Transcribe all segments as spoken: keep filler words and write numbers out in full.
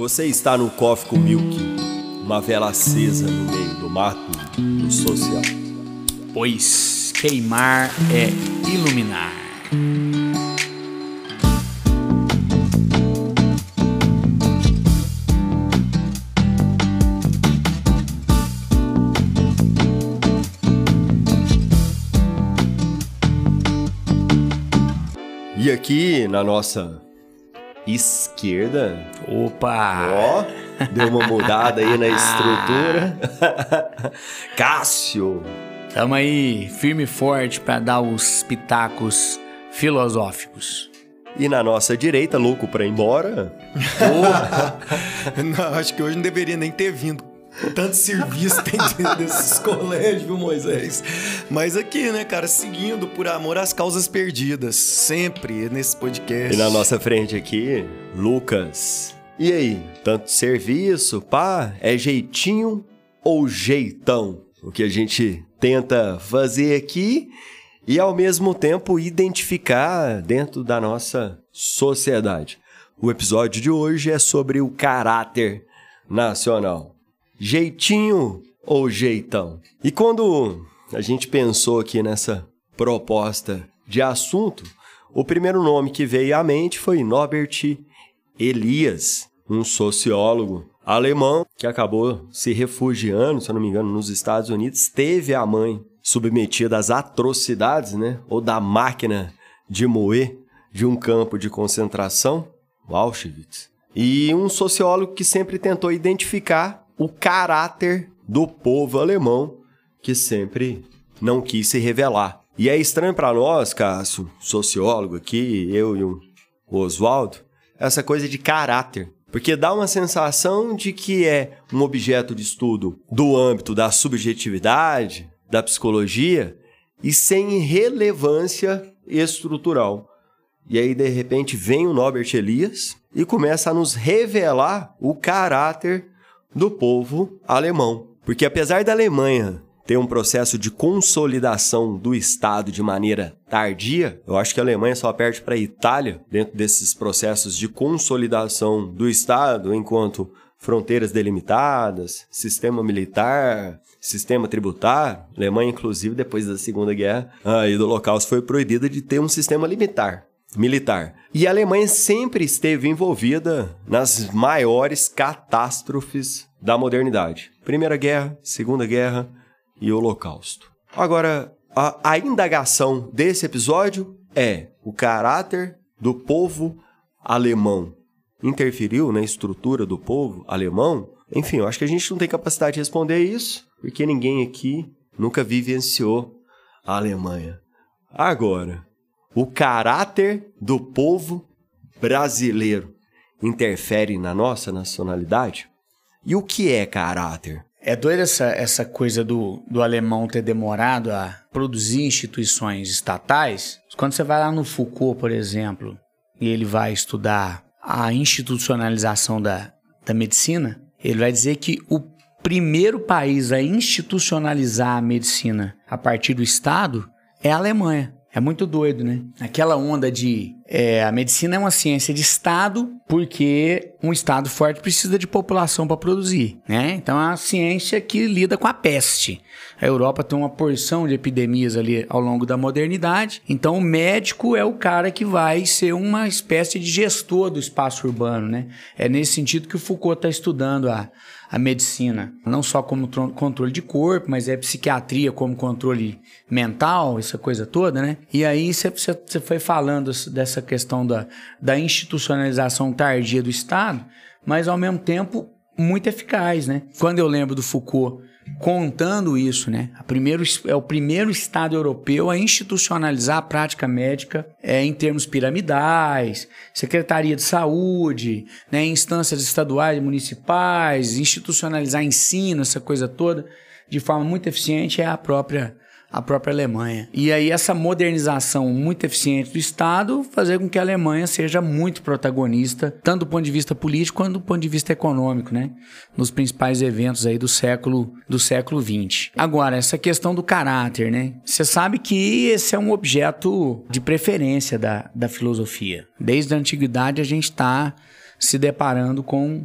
Você está no Coffee com Milk, uma vela acesa no meio do mato do social. Pois queimar é iluminar. E aqui na nossa esquerda, Opa! ó, deu uma mudada aí na estrutura. Cássio. Tamo aí firme e forte para dar os pitacos filosóficos. E na nossa direita, louco pra ir embora. Oh. Não, acho que hoje não deveria nem ter vindo. Tanto serviço tem dentro desses colégios, viu, Moisés? Mas aqui, né, cara, seguindo por amor às causas perdidas, sempre nesse podcast. E na nossa frente aqui, Lucas. E aí, tanto serviço, pá, é jeitinho ou jeitão? O que a gente tenta fazer aqui e, ao mesmo tempo, identificar dentro da nossa sociedade. O episódio de hoje é sobre o caráter nacional. Jeitinho ou jeitão? E quando a gente pensou aqui nessa proposta de assunto, o primeiro nome que veio à mente foi Norbert Elias, um sociólogo alemão que acabou se refugiando, se eu não me engano, nos Estados Unidos, teve a mãe submetida às atrocidades, né? Ou da máquina de moer de um campo de concentração, o Auschwitz. E um sociólogo que sempre tentou identificar o caráter do povo alemão, que sempre não quis se revelar. E é estranho para nós, Cássio, sociólogo aqui, eu e o Oswaldo, essa coisa de caráter. Porque dá uma sensação de que é um objeto de estudo do âmbito da subjetividade, da psicologia, e sem relevância estrutural. E aí, de repente, vem o Norbert Elias e começa a nos revelar o caráter do povo alemão. Porque apesar da Alemanha ter um processo de consolidação do Estado de maneira tardia, eu acho que a Alemanha só perde para a Itália dentro desses processos de consolidação do Estado, enquanto fronteiras delimitadas, sistema militar, sistema tributário. A Alemanha, inclusive, depois da Segunda Guerra e do Holocausto, foi proibida de ter um sistema limitar. militar. E a Alemanha sempre esteve envolvida nas maiores catástrofes da modernidade. Primeira Guerra, Segunda Guerra e Holocausto. Agora, a, a indagação desse episódio é: o caráter do povo alemão interferiu na estrutura do povo alemão? Enfim, eu acho que a gente não tem capacidade de responder isso, porque ninguém aqui nunca vivenciou a Alemanha. Agora, o caráter do povo brasileiro interfere na nossa nacionalidade? E o que é caráter? É doida essa, essa coisa do, do alemão ter demorado a produzir instituições estatais. Quando você vai lá no Foucault, por exemplo, e ele vai estudar a institucionalização da, da medicina, ele vai dizer que o primeiro país a institucionalizar a medicina a partir do Estado é a Alemanha. É muito doido, né? Aquela onda de... É, a medicina é uma ciência de Estado, porque um Estado forte precisa de população para produzir, né? Então é uma ciência que lida com a peste. A Europa tem uma porção de epidemias ali ao longo da modernidade. Então o médico é o cara que vai ser uma espécie de gestor do espaço urbano, né? É nesse sentido que o Foucault está estudando a... a medicina, não só como tro- controle de corpo, mas é psiquiatria como controle mental, essa coisa toda, né? E aí você foi falando dessa questão da, da institucionalização tardia do Estado, mas ao mesmo tempo muito eficaz, né? Quando eu lembro do Foucault contando isso, né? A primeiro, é o primeiro Estado europeu a institucionalizar a prática médica é, em termos piramidais, Secretaria de Saúde, né? Instâncias estaduais e municipais, institucionalizar ensino, essa coisa toda, de forma muito eficiente, é a própria, a própria Alemanha. E aí essa modernização muito eficiente do Estado fazer com que a Alemanha seja muito protagonista, tanto do ponto de vista político quanto do ponto de vista econômico, né? Nos principais eventos aí do século, do século vinte. Agora, essa questão do caráter, né? Você sabe que esse é um objeto de preferência da, da filosofia. Desde a antiguidade a gente está se deparando com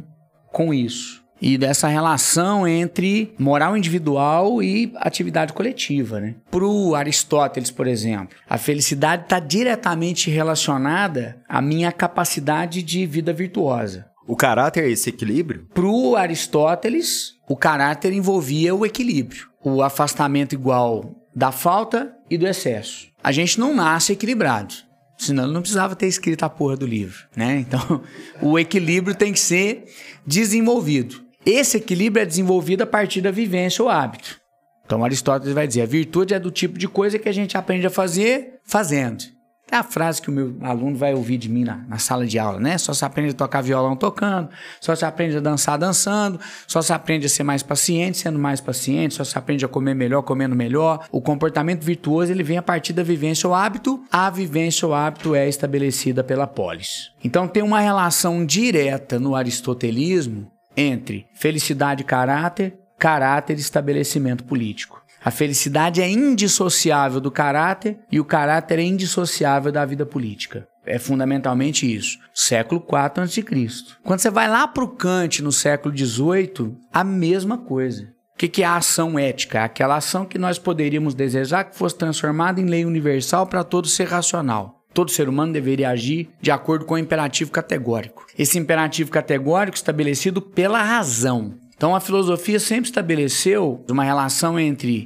com isso. E dessa relação entre moral individual e atividade coletiva, né? Para o Aristóteles, por exemplo, a felicidade está diretamente relacionada à minha capacidade de vida virtuosa. O caráter é esse equilíbrio? Para o Aristóteles, o caráter envolvia o equilíbrio, o afastamento igual da falta e do excesso. A gente não nasce equilibrado, senão ele não precisava ter escrito a porra do livro, né? Então, o equilíbrio tem que ser desenvolvido. Esse equilíbrio é desenvolvido a partir da vivência ou hábito. Então, Aristóteles vai dizer, a virtude é do tipo de coisa que a gente aprende a fazer fazendo. É a frase que o meu aluno vai ouvir de mim na, na sala de aula, né? Só se aprende a tocar violão tocando, só se aprende a dançar dançando, só se aprende a ser mais paciente sendo mais paciente, só se aprende a comer melhor comendo melhor. O comportamento virtuoso ele vem a partir da vivência ou hábito. A vivência ou hábito é estabelecida pela polis. Então tem uma relação direta no aristotelismo entre felicidade e caráter, caráter e estabelecimento político. A felicidade é indissociável do caráter e o caráter é indissociável da vida política. É fundamentalmente isso. século quatro antes de Cristo. Quando você vai lá para o Kant no século dezoito, a mesma coisa. O que, que é a ação ética? É aquela ação que nós poderíamos desejar que fosse transformada em lei universal para todo ser racional. Todo ser humano deveria agir de acordo com o imperativo categórico. Esse imperativo categórico estabelecido pela razão. Então, a filosofia sempre estabeleceu uma relação entre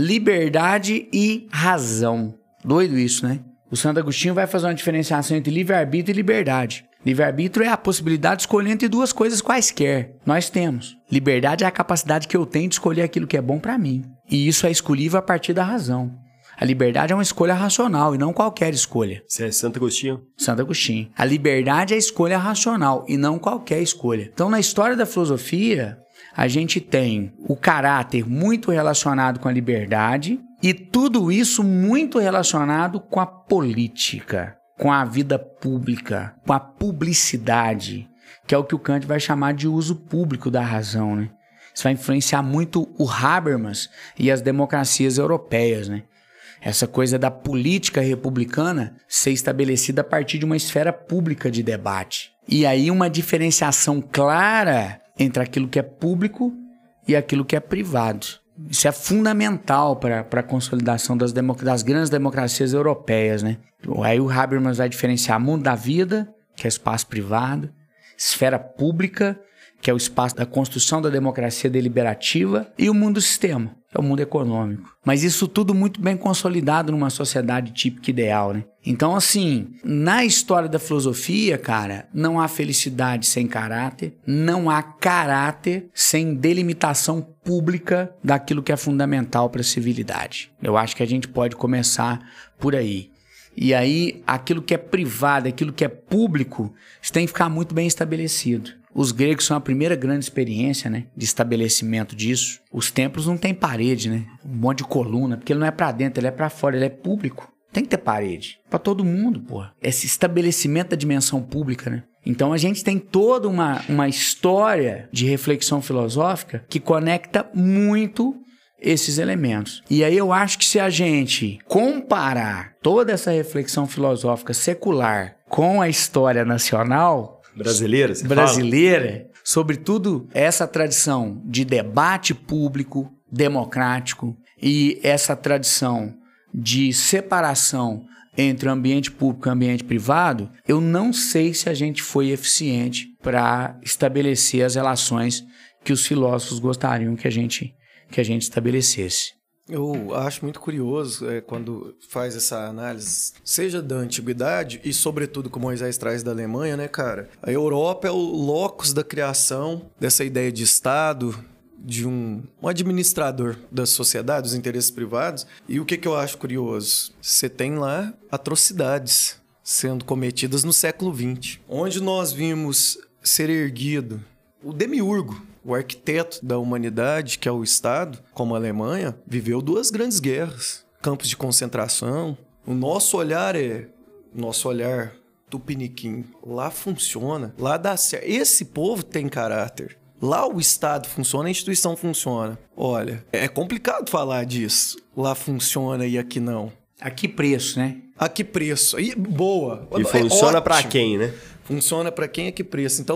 liberdade e razão. Doido isso, né? O Santo Agostinho vai fazer uma diferenciação entre livre-arbítrio e liberdade. Livre-arbítrio é a possibilidade de escolher entre duas coisas quaisquer. Nós temos. Liberdade é a capacidade que eu tenho de escolher aquilo que é bom para mim. E isso é escolhível a partir da razão. A liberdade é uma escolha racional e não qualquer escolha. Isso é Santo Agostinho? Santo Agostinho. A liberdade é a escolha racional e não qualquer escolha. Então, na história da filosofia, a gente tem o caráter muito relacionado com a liberdade e tudo isso muito relacionado com a política, com a vida pública, com a publicidade, que é o que o Kant vai chamar de uso público da razão, né? Isso vai influenciar muito o Habermas e as democracias europeias, né? Essa coisa da política republicana ser estabelecida a partir de uma esfera pública de debate. E aí uma diferenciação clara entre aquilo que é público e aquilo que é privado. Isso é fundamental para a consolidação das, democ- das grandes democracias europeias, né? Aí o Habermas vai diferenciar mundo da vida, que é espaço privado, esfera pública, que é o espaço da construção da democracia deliberativa, e o mundo do sistema, que é o mundo econômico. Mas isso tudo muito bem consolidado numa sociedade típica ideal, né? Então, assim, na história da filosofia, cara, não há felicidade sem caráter, não há caráter sem delimitação pública daquilo que é fundamental para a civilidade. Eu acho que a gente pode começar por aí. E aí, aquilo que é privado, aquilo que é público, isso tem que ficar muito bem estabelecido. Os gregos são a primeira grande experiência, né, de estabelecimento disso. Os templos não têm parede, né? Um monte de coluna, porque ele não é para dentro, ele é para fora, ele é público. Tem que ter parede. Para todo mundo, porra. Esse estabelecimento da dimensão pública, né? Então a gente tem toda uma, uma história de reflexão filosófica que conecta muito esses elementos. E aí eu acho que se a gente comparar toda essa reflexão filosófica secular com a história nacional brasileira, você brasileira, fala? Sobretudo essa tradição de debate público, democrático, e essa tradição de separação entre o ambiente público e o ambiente privado, eu não sei se a gente foi eficiente para estabelecer as relações que os filósofos gostariam que a gente, que a gente estabelecesse. Eu acho muito curioso é, quando faz essa análise, seja da antiguidade e, sobretudo, como Moisés traz da Alemanha, né, cara? A Europa é o locus da criação dessa ideia de Estado, de um, um administrador da sociedade, dos interesses privados. E o que, que eu acho curioso? Você tem lá atrocidades sendo cometidas no século vinte, onde nós vimos ser erguido o demiurgo, o arquiteto da humanidade, que é o Estado, como a Alemanha, viveu duas grandes guerras, campos de concentração. O nosso olhar é... Nosso olhar tupiniquim. Lá funciona, lá dá certo. Esse povo tem caráter. Lá o Estado funciona, a instituição funciona. Olha, é complicado falar disso. Lá funciona e aqui não. A que preço, né? A que preço? E, boa. E funciona é para quem, né? Funciona para quem, a que preço. Então...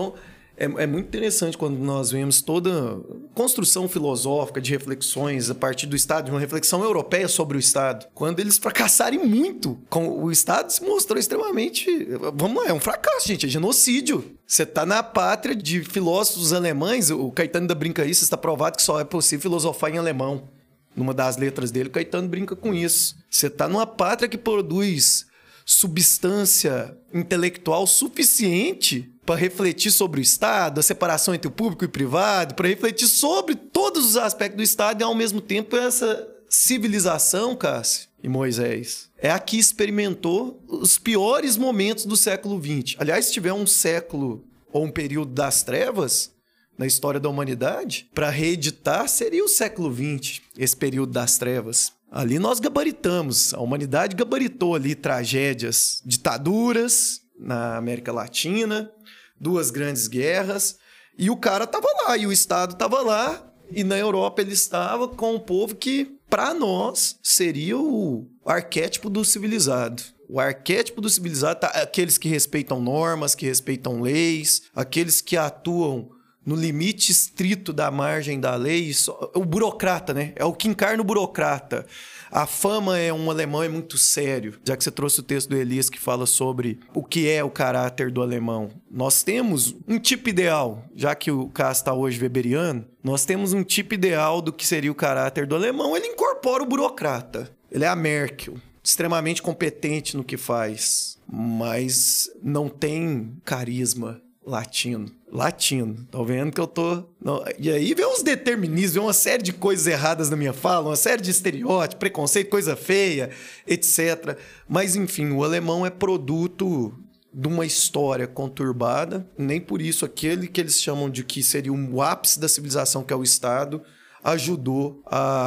É, é muito interessante quando nós vemos toda construção filosófica de reflexões a partir do Estado, de uma reflexão europeia sobre o Estado. Quando eles fracassarem muito, com o Estado se mostrou extremamente... Vamos lá, é um fracasso, gente, é genocídio. Você está na pátria de filósofos alemães, o Caetano ainda brinca isso, está provado que só é possível filosofar em alemão. Numa das letras dele, o Caetano brinca com isso. Você está numa pátria que produz substância intelectual suficiente para refletir sobre o Estado, a separação entre o público e o privado, para refletir sobre todos os aspectos do Estado e, ao mesmo tempo, essa civilização, Cássio e Moisés, é a que experimentou os piores momentos do século vinte. Aliás, se tiver um século ou um período das trevas na história da humanidade, para reeditar, seria o século vinte, esse período das trevas. Ali nós gabaritamos, a humanidade gabaritou ali tragédias, ditaduras na América Latina, duas grandes guerras, e o cara estava lá, e o Estado estava lá, e na Europa ele estava com o povo que, para nós, seria o arquétipo do civilizado. O arquétipo do civilizado, tá, aqueles que respeitam normas, que respeitam leis, aqueles que atuam no limite estrito da margem da lei, só, o burocrata, né? É o que encarna o burocrata. A fama é um alemão é muito sério. Já que você trouxe o texto do Elias que fala sobre o que é o caráter do alemão. Nós temos um tipo ideal, já que o Cássio está hoje weberiano, nós temos um tipo ideal do que seria o caráter do alemão. Ele incorpora o burocrata. Ele é a Merkel, extremamente competente no que faz, mas não tem carisma latino. Latino. Tô vendo que eu tô... Não. E aí vem uns determinismos, vem uma série de coisas erradas na minha fala, uma série de estereótipos, preconceito, coisa feia, etcétera. Mas, enfim, o alemão é produto de uma história conturbada. Nem por isso aquele que eles chamam de que seria o ápice da civilização, que é o Estado, ajudou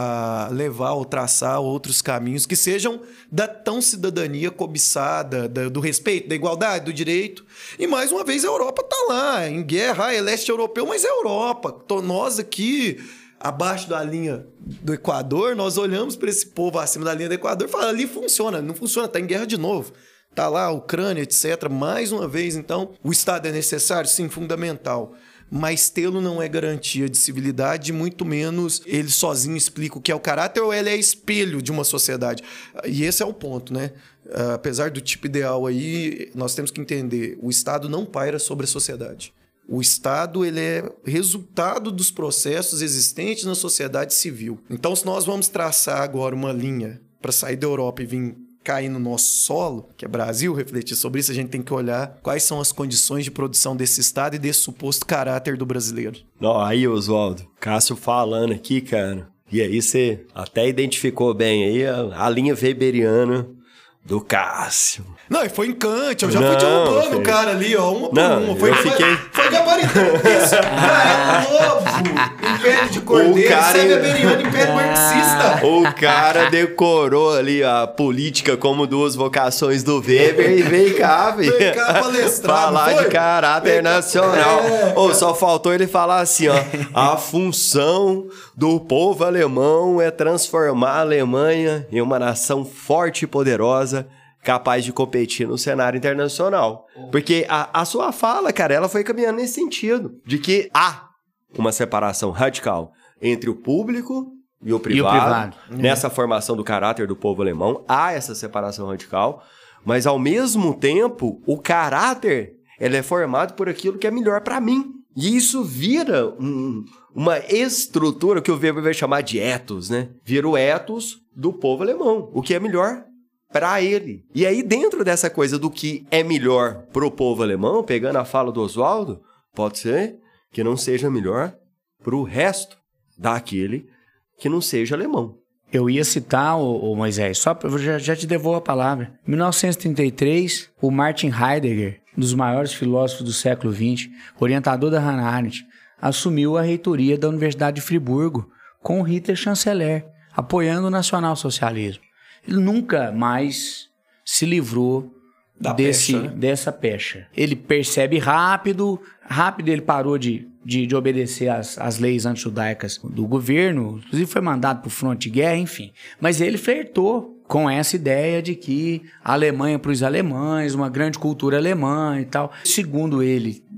a levar ou traçar outros caminhos que sejam da tão cidadania cobiçada, da, do respeito, da igualdade, do direito. E, mais uma vez, a Europa está lá, em guerra, ah, é leste europeu, mas é Europa. Tô, nós aqui, abaixo da linha do Equador, nós olhamos para esse povo acima da linha do Equador e falamos, ali funciona, não funciona, está em guerra de novo. Está lá a Ucrânia, etcétera. Mais uma vez, então, o Estado é necessário? Sim, fundamental. Mas tê-lo não é garantia de civilidade, muito menos ele sozinho explica o que é o caráter ou ele é espelho de uma sociedade. E esse é o ponto, né? Uh, apesar do tipo ideal aí, nós temos que entender, o Estado não paira sobre a sociedade. O Estado ele é resultado dos processos existentes na sociedade civil. Então, se nós vamos traçar agora uma linha para sair da Europa e vir cair no nosso solo, que é Brasil, refletir sobre isso, a gente tem que olhar quais são as condições de produção desse Estado e desse suposto caráter do brasileiro. Não, aí, Oswaldo, Cássio falando aqui, cara, e aí você até identificou bem aí a, a linha weberiana do Cássio. Não, e foi em Kant, eu já não, fui derrubando o cara ali, ó, uma por não, uma. Foi, eu fiquei... foi gabaritando isso. Ah, é novo. Império de Cordeiro, cara... isso é weberiano, Império Marxista. O cara decorou ali a política como duas vocações do Weber e veio cá, velho. Veio cá palestrar, falar foi? de caráter nacional. É, oh, só faltou ele falar assim, ó, a função do povo alemão é transformar a Alemanha em uma nação forte e poderosa, capaz de competir no cenário internacional. Porque a, a sua fala, cara, ela foi caminhando nesse sentido, de que há uma separação radical entre o público e o privado, e o privado. Nessa formação do caráter do povo alemão, há essa separação radical, mas ao mesmo tempo, o caráter ele é formado por aquilo que é melhor para mim. E isso vira um, uma estrutura que o Weber vai chamar de ethos, né? Vira o ethos do povo alemão, o que é melhor para ele. E aí, dentro dessa coisa do que é melhor pro povo alemão, pegando a fala do Oswaldo, pode ser que não seja melhor pro resto daquele que não seja alemão. Eu ia citar, o, o Moisés, só pra, eu já, já te devolvo a palavra. Em mil novecentos e trinta e três, o Martin Heidegger, um dos maiores filósofos do século vinte, orientador da Hannah Arendt, assumiu a reitoria da Universidade de Friburgo com Hitler chanceler, apoiando o nacionalsocialismo. Ele nunca mais se livrou da desse, pecha, né? dessa pecha. Ele percebe rápido, rápido ele parou de, de, de obedecer às, às leis antijudaicas do governo, inclusive foi mandado para o fronte de guerra, enfim. Mas ele flertou com essa ideia de que a Alemanha para os alemães, uma grande cultura alemã e tal. Segundo ele,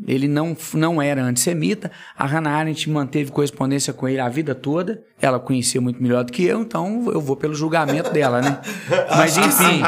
ele não, não era antissemita. A Hannah Arendt manteve correspondência com ele a vida toda. Ela conhecia muito melhor do que eu, então eu vou pelo julgamento dela, né? Mas enfim,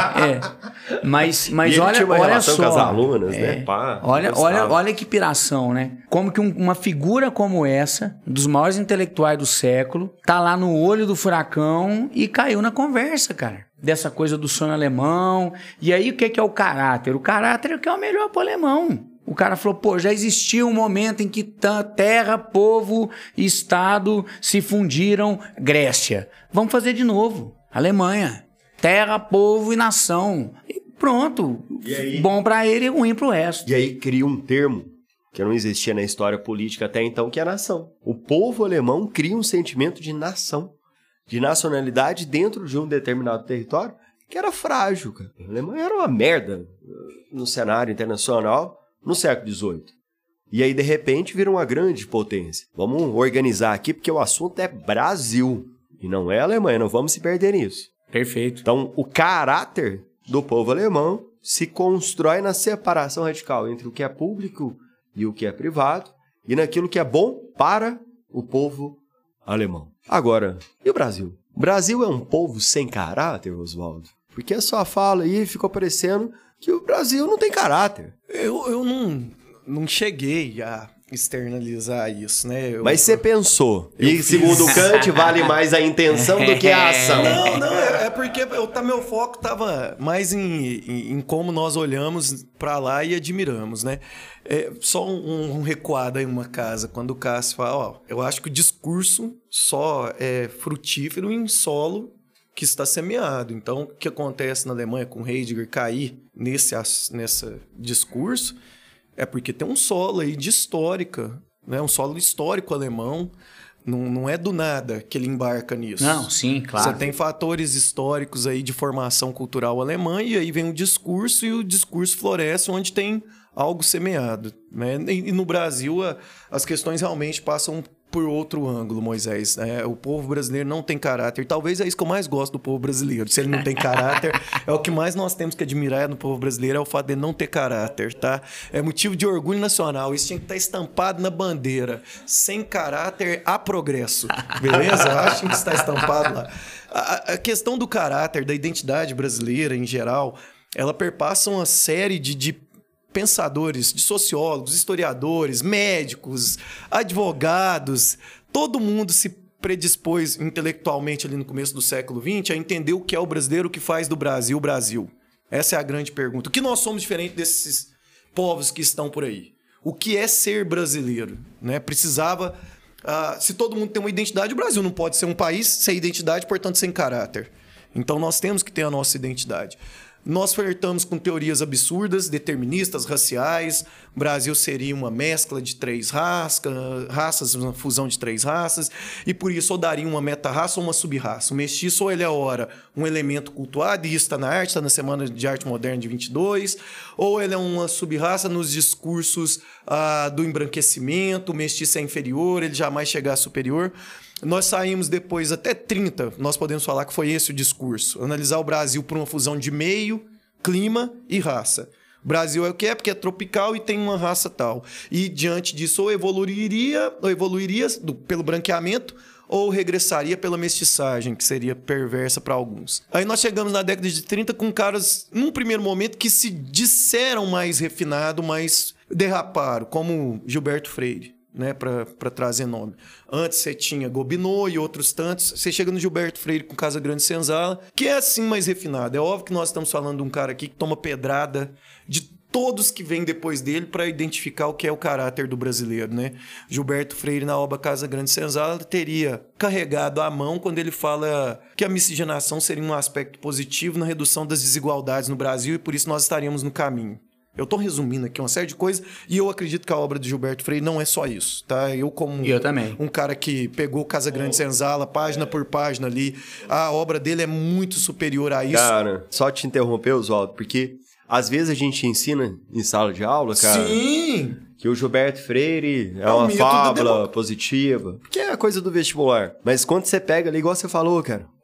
é. Mas, mas e olha, tinha uma olha só. Com as alunas, é, né? Pá, olha, olha, olha que piração, né? Como que um, uma figura como essa, dos maiores intelectuais do século, tá lá no olho do furacão e caiu na conversa, cara. Dessa coisa do sonho alemão. E aí o que é, que é o caráter? O caráter é o que é o melhor pro alemão. O cara falou, pô, já existia um momento em que terra, povo e Estado se fundiram. Grécia. Vamos fazer de novo. Alemanha. Terra, povo e nação. E pronto. E aí, bom pra ele e ruim pro resto. E aí cria um termo que não existia na história política até então, que é a nação. O povo alemão cria um sentimento de nação, de nacionalidade dentro de um determinado território que era frágil, cara. A Alemanha era uma merda no cenário internacional no século dezoito. E aí, de repente, vira uma grande potência. Vamos organizar aqui, porque o assunto é Brasil e não é Alemanha, não vamos se perder nisso. Perfeito. Então, o caráter do povo alemão se constrói na separação radical entre o que é público e o que é privado, e naquilo que é bom para o povo alemão. Agora, e o Brasil? O Brasil é um povo sem caráter, Oswaldo? Porque a sua fala aí ficou parecendo que o Brasil não tem caráter. Eu, eu não, não cheguei a externalizar isso, né? Eu, Mas você pensou. E fiz. segundo Kant, vale mais a intenção do que a ação. Não, não, é, é porque eu, tá, meu foco estava mais em, em, em como nós olhamos para lá e admiramos, né? É, só um, um recuado em uma casa, quando o Cássio fala, ó, eu acho que o discurso só é frutífero em solo que está semeado. Então, o que acontece na Alemanha com Heidegger cair nesse, nesse discurso é porque tem um solo aí de histórica, né? Um solo histórico alemão. Não, não é do nada que ele embarca nisso. Não, sim, claro. Você tem fatores históricos aí de formação cultural alemã e aí vem o discurso e o discurso floresce onde tem algo semeado, né? E, e no Brasil a, as questões realmente passam por outro ângulo, Moisés. É, o povo brasileiro não tem caráter. Talvez é isso que eu mais gosto do povo brasileiro. Se ele não tem caráter, é o que mais nós temos que admirar no povo brasileiro, é o fato de não ter caráter, tá? É motivo de orgulho nacional. Isso tinha que estar estampado na bandeira. Sem caráter, há progresso. Beleza? Eu acho que está estampado lá. A, a questão do caráter, da identidade brasileira em geral, ela perpassa uma série de, de pensadores, de sociólogos, historiadores, médicos, advogados, todo mundo se predispôs intelectualmente ali no começo do século vinte a entender o que é o brasileiro, o que faz do Brasil o Brasil. Essa é a grande pergunta. O que nós somos diferente desses povos que estão por aí? O que é ser brasileiro? Né? Precisava... Uh, se todo mundo tem uma identidade, o Brasil não pode ser um país sem identidade, portanto sem caráter. Então nós temos que ter a nossa identidade. Nós flertamos com teorias absurdas, deterministas, raciais. O Brasil seria uma mescla de três raça, raças, uma fusão de três raças. E por isso, ou daria uma meta-raça ou uma sub-raça. O mestiço, ou ele é, ora, um elemento cultuado, e isso está na arte, está na Semana de Arte Moderna de vinte e dois. Ou ele é uma sub-raça nos discursos ah, do embranquecimento. O mestiço é inferior, ele jamais chegar a superior. Nós saímos depois, até trinta, nós podemos falar que foi esse o discurso. Analisar o Brasil por uma fusão de meio, clima e raça. O Brasil é o que é, porque é tropical e tem uma raça tal. E diante disso, ou evoluiria, ou evoluiria do, pelo branqueamento, ou regressaria pela mestiçagem, que seria perversa para alguns. Aí nós chegamos na década de trinta com caras, num primeiro momento, que se disseram mais refinado, mais derraparam, como Gilberto Freire. Né, para trazer nome. Antes você tinha Gobineau e outros tantos. Você chega no Gilberto Freire com Casa Grande Senzala, que é assim mais refinado. É óbvio que nós estamos falando de um cara aqui que toma pedrada de todos que vêm depois dele para identificar o que é o caráter do brasileiro, né? Gilberto Freire, na obra Casa Grande Senzala, teria carregado a mão quando ele fala que a miscigenação seria um aspecto positivo na redução das desigualdades no Brasil e por isso nós estaríamos no caminho. Eu estou resumindo aqui uma série de coisas e eu acredito que a obra de Gilberto Freire não é só isso, tá? Eu como eu também. um cara que pegou Casa Grande Senzala, página por página ali, a obra dele é muito superior a isso. Cara, só te interromper, Oswaldo, porque às vezes a gente ensina em sala de aula, cara... Sim! Que o Gilberto Freire é, é uma fábula positiva, porque é a coisa do vestibular. Mas quando você pega ali, igual você falou, cara,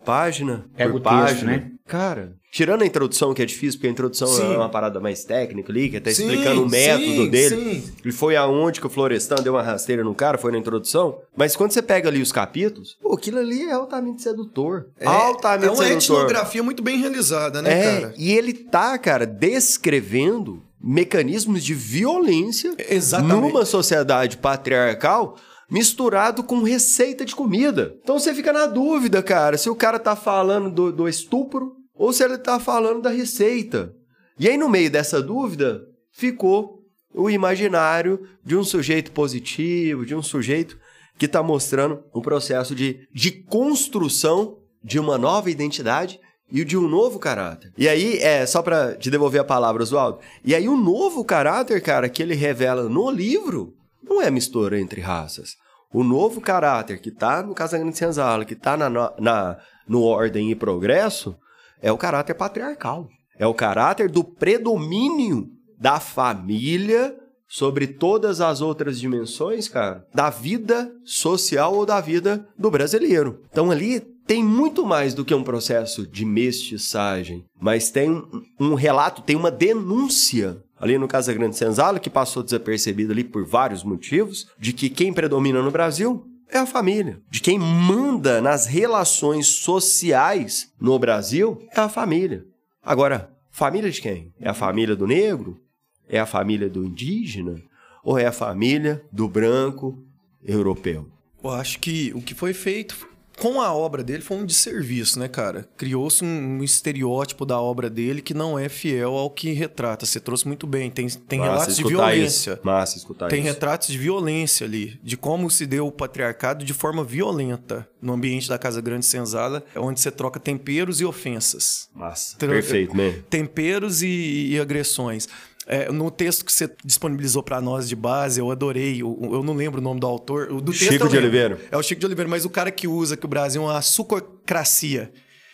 página Pega por o texto, página. né? Cara, tirando a introdução, que é difícil, porque a introdução Sim. é uma parada mais técnica ali, que tá Sim, explicando o método sim, dele. sim. Ele foi aonde que o Florestan deu uma rasteira no cara, foi na introdução. Mas quando você pega ali os capítulos, pô, aquilo ali é altamente sedutor. É, altamente é uma sedutor. etnografia muito bem realizada, né, É, cara? e ele tá, cara, descrevendo mecanismos de violência Exatamente. numa sociedade patriarcal misturado com receita de comida. Então você fica na dúvida, cara, se o cara tá falando do, do estupro ou se ele tá falando da receita. E aí, no meio dessa dúvida, ficou o imaginário de um sujeito positivo, de um sujeito que tá mostrando um processo de, de construção de uma nova identidade e de um novo caráter. E aí, é só pra te devolver a palavra, Oswaldo, e aí o novo caráter, cara, que ele revela no livro, não é mistura entre raças. O novo caráter que tá no Casagrande Senzala, que tá na, na, no Ordem e Progresso, é o caráter patriarcal. É o caráter do predomínio da família sobre todas as outras dimensões, cara, da vida social ou da vida do brasileiro. Então ali tem muito mais do que um processo de mestiçagem, mas tem um relato, tem uma denúncia ali no Casagrande Senzala, que passou desapercebido ali por vários motivos, de que quem predomina no Brasil é a família. De quem manda nas relações sociais no Brasil é a família. Agora, família de quem? É a família do negro? É a família do indígena? Ou é a família do branco europeu? Eu acho que o que foi feito com a obra dele foi um desserviço, né, cara? Criou-se um, um estereótipo da obra dele que não é fiel ao que retrata. Você trouxe muito bem. Tem, tem Massa relatos de escutar violência. Isso. Massa escutar Tem isso. retratos de violência ali, de como se deu o patriarcado de forma violenta no ambiente da Casagrande Senzala, onde você troca temperos e ofensas. Massa. Troca- Perfeito, né? Temperos e, e agressões. É, no texto que você disponibilizou para nós de base, eu adorei. Eu, eu não lembro o nome do autor. O do texto Chico eu de lembro. Oliveira. É o Chico de Oliveira, mas o cara que usa que o Brasil é uma açucrocracia.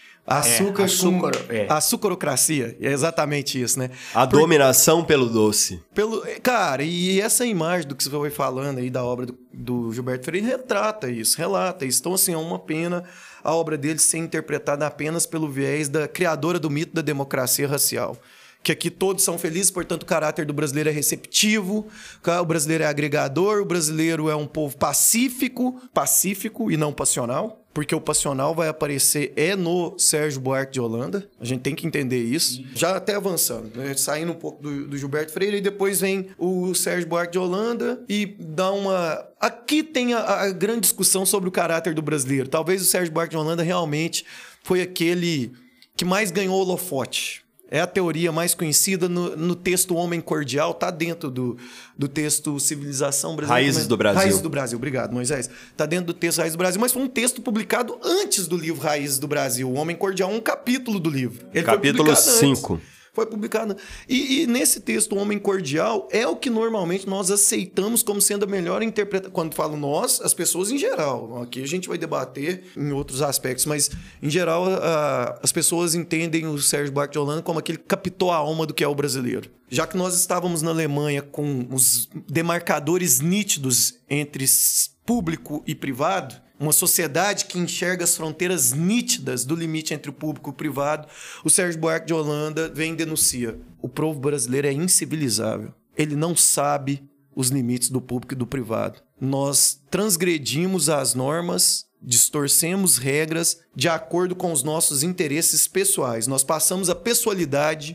Açúcar É, açúcar, com... é. Açucarocracia. É exatamente isso, né? A Por- dominação pelo doce. Pelo... Cara, e essa imagem do que você foi falando aí da obra do, do Gilberto Freire retrata isso, relata isso. Então, assim, é uma pena a obra dele ser interpretada apenas pelo viés da criadora do mito da democracia racial. Que aqui todos são felizes, portanto o caráter do brasileiro é receptivo, o brasileiro é agregador, o brasileiro é um povo pacífico, pacífico e não passional, porque o passional vai aparecer é no Sérgio Buarque de Holanda, a gente tem que entender isso. Já até avançando, né? Saindo um pouco do, do Gilberto Freire, e depois vem o Sérgio Buarque de Holanda e dá uma... Aqui tem a, a grande discussão sobre o caráter do brasileiro. Talvez o Sérgio Buarque de Holanda realmente foi aquele que mais ganhou holofote. É a teoria mais conhecida no, no texto Homem Cordial, tá dentro do, do texto Civilização Brasileira. Raízes do Brasil. Raízes do Brasil, obrigado, Moisés. Tá dentro do texto Raízes do Brasil, mas foi um texto publicado antes do livro Raízes do Brasil. O Homem Cordial é um capítulo do livro. Ele Capítulo foi publicado cinco. antes. Foi publicado. E, e nesse texto, o Homem Cordial é o que normalmente nós aceitamos como sendo a melhor interpretação. Quando falo nós, as pessoas em geral. Aqui a gente vai debater em outros aspectos, mas em geral a, as pessoas entendem o Sérgio Buarque de Holanda como aquele que captou a alma do que é o brasileiro. Já que nós estávamos na Alemanha com os demarcadores nítidos entre público e privado, uma sociedade que enxerga as fronteiras nítidas do limite entre o público e o privado, o Sérgio Buarque de Holanda vem e denuncia. O povo brasileiro é incivilizável. Ele não sabe os limites do público e do privado. Nós transgredimos as normas, distorcemos regras de acordo com os nossos interesses pessoais. Nós passamos a pessoalidade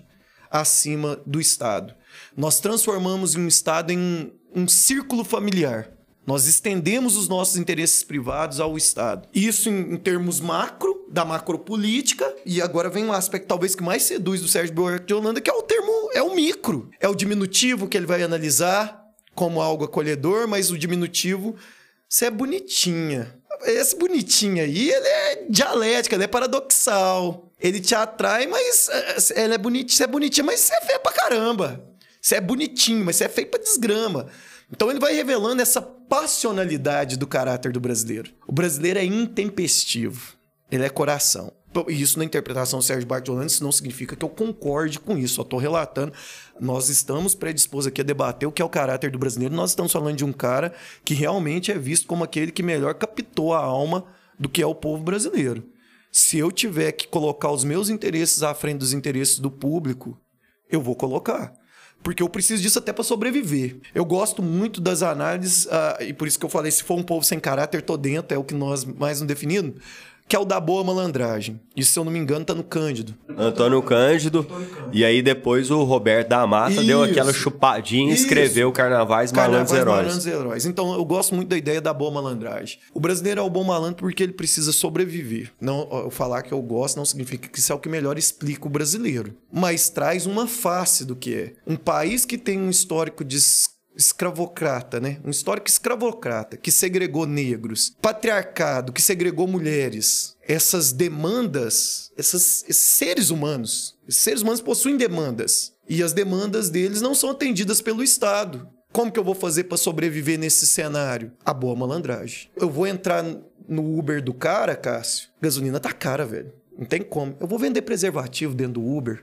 acima do Estado. Nós transformamos um Estado em um, um círculo familiar. Nós estendemos os nossos interesses privados ao Estado. Isso em, em termos macro, da macropolítica, e agora vem um aspecto talvez que mais seduz do Sérgio Buarque de Holanda, que é o termo, é o micro. É o diminutivo que ele vai analisar como algo acolhedor, mas o diminutivo, você é bonitinha. Esse bonitinho aí, ele é dialética, ele é paradoxal. Ele te atrai, mas ela é bonitinha, você é bonitinha, mas você é feio pra caramba. Você é bonitinho, mas você é feio pra desgrama. Então ele vai revelando essa passionalidade do caráter do brasileiro. O brasileiro é intempestivo, ele é coração. E isso na interpretação do Sérgio Buarque de Holanda, isso não significa que eu concorde com isso, só estou relatando. Nós estamos predispostos aqui a debater o que é o caráter do brasileiro, nós estamos falando de um cara que realmente é visto como aquele que melhor captou a alma do que é o povo brasileiro. Se eu tiver que colocar os meus interesses à frente dos interesses do público, eu vou colocar. Porque eu preciso disso até para sobreviver. Eu gosto muito das análises, uh, e por isso que eu falei, se for um povo sem caráter, tô dentro, é o que nós mais nos definimos, que é o da boa malandragem. Isso, se eu não me engano, tá no Cândido. Antônio Cândido. Antônio Cândido. E aí depois o Roberto da Mata Isso. deu aquela chupadinha e escreveu Carnavais, Malandros e Heróis. Malandros e Heróis. Então eu gosto muito da ideia da boa malandragem. O brasileiro é o bom malandro porque ele precisa sobreviver. Não, eu falar que eu gosto não significa que isso é o que melhor explica o brasileiro. Mas traz uma face do que é. Um país que tem um histórico de escravocrata, né? Um histórico escravocrata que segregou negros, patriarcado que segregou mulheres. Essas demandas, essas, esses seres humanos, esses seres humanos possuem demandas e as demandas deles não são atendidas pelo Estado. Como que eu vou fazer para sobreviver nesse cenário? A boa malandragem. Eu vou entrar no Uber do cara, Cássio, gasolina tá cara, velho. Não tem como. Eu vou vender preservativo dentro do Uber.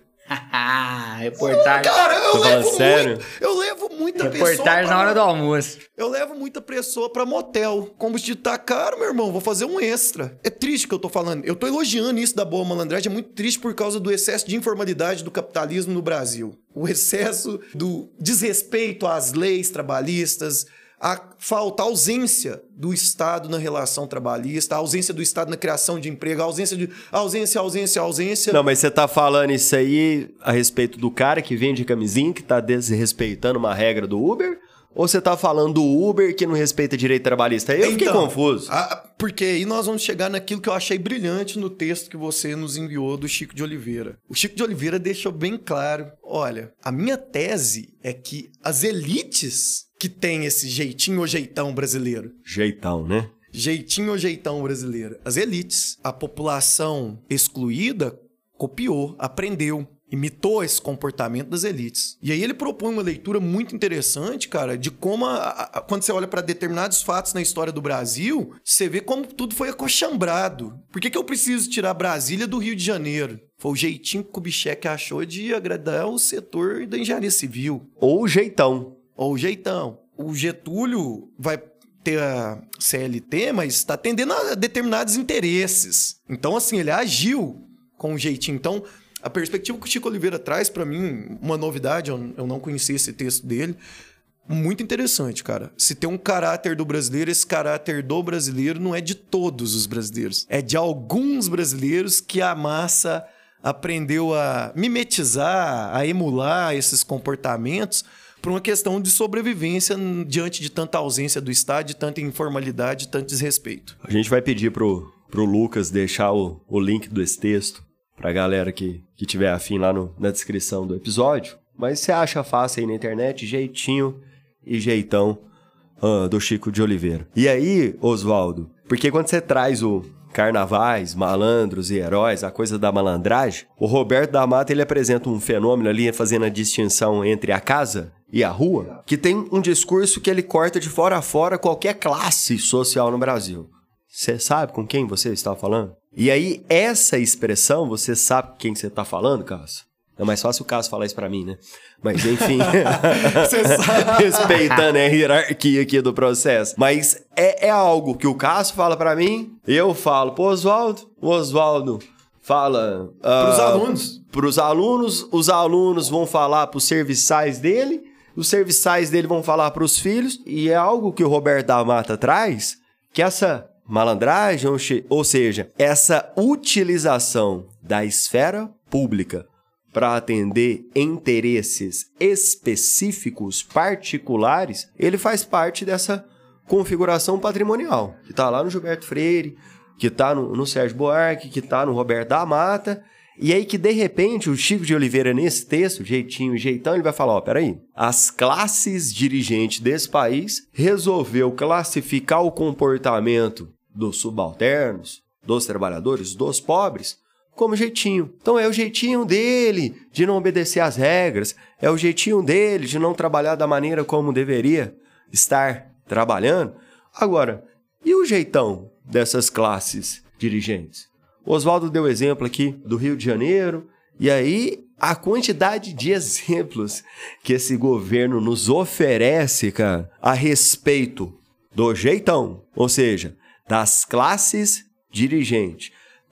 Reportagem. Cara, eu Tô levo falando sério? muito, eu levo muita Reportagem pessoa pra, na hora do almoço. Eu levo muita pessoa pra motel. Combustível tá caro, meu irmão, vou fazer um extra. É triste que eu tô falando. Eu tô elogiando isso da boa malandragem, é muito triste por causa do excesso de informalidade do capitalismo no Brasil. O excesso do desrespeito às leis trabalhistas, a falta, a ausência do Estado na relação trabalhista, a ausência do Estado na criação de emprego, a ausência de ausência, ausência, ausência. Não, mas você tá falando isso aí a respeito do cara que vende camisinha, que tá desrespeitando uma regra do Uber? Ou você tá falando do Uber que não respeita direito trabalhista? Eu então, fiquei confuso. A, porque aí nós vamos chegar naquilo que eu achei brilhante no texto que você nos enviou do Chico de Oliveira. O Chico de Oliveira deixou bem claro, olha, a minha tese é que as elites que têm esse jeitinho ou jeitão brasileiro. Jeitão, né? Jeitinho ou jeitão brasileiro. As elites, a população excluída, copiou, aprendeu. Imitou esse comportamento das elites. E aí ele propõe uma leitura muito interessante, cara, de como, a, a, quando você olha para determinados fatos na história do Brasil, você vê como tudo foi acochambrado. Por que que eu preciso tirar Brasília do Rio de Janeiro? Foi o jeitinho que o Kubitschek achou de agradar o setor da engenharia civil. Ou o jeitão. Ou o jeitão. O Getúlio vai ter a C L T, mas está atendendo a determinados interesses. Então, assim, ele agiu com o jeitinho. Então, a perspectiva que o Chico Oliveira traz, para mim, uma novidade, eu não conhecia esse texto dele, muito interessante, cara. Se tem um caráter do brasileiro, esse caráter do brasileiro não é de todos os brasileiros. É de alguns brasileiros que a massa aprendeu a mimetizar, a emular esses comportamentos por uma questão de sobrevivência diante de tanta ausência do Estado, de tanta informalidade, de tanto desrespeito. A gente vai pedir pro, pro Lucas deixar o, o link desse texto pra galera que, que tiver afim lá no, na descrição do episódio. Mas você acha fácil aí na internet, jeitinho e jeitão uh, do Chico de Oliveira. E aí, Oswaldo, porque quando você traz o Carnavais, Malandros e Heróis, a coisa da malandragem, o Roberto da Mata ele apresenta um fenômeno ali fazendo a distinção entre a casa e a rua, que tem um discurso que ele corta de fora a fora qualquer classe social no Brasil. Você sabe com quem você está falando? E aí, essa expressão, você sabe com quem você está falando, Cássio? É mais fácil o Cássio falar isso pra mim, né? Mas, enfim, você sabe. Respeitando a hierarquia aqui do processo. Mas é, é algo que o Cássio fala pra mim, eu falo pro Oswaldo, o Oswaldo fala... Uh, pros alunos. Pros alunos, os alunos vão falar pros serviçais dele, os serviçais dele vão falar pros filhos, e é algo que o Roberto da Mata traz, que essa... malandragem, ou seja, essa utilização da esfera pública para atender interesses específicos, particulares, ele faz parte dessa configuração patrimonial, que está lá no Gilberto Freire, que está no, no Sérgio Buarque, que está no Roberto da Mata, e aí que, de repente, o Chico de Oliveira, nesse texto, jeitinho e jeitão, ele vai falar, ó, peraí, as classes dirigentes desse país resolveu classificar o comportamento dos subalternos, dos trabalhadores, dos pobres, como jeitinho. Então é o jeitinho dele de não obedecer às regras, é o jeitinho dele de não trabalhar da maneira como deveria estar trabalhando. Agora, e o jeitão dessas classes dirigentes? O Oswaldo deu exemplo aqui do Rio de Janeiro, e aí a quantidade de exemplos que esse governo nos oferece, cara, a respeito do jeitão, ou seja, das classes dirigentes,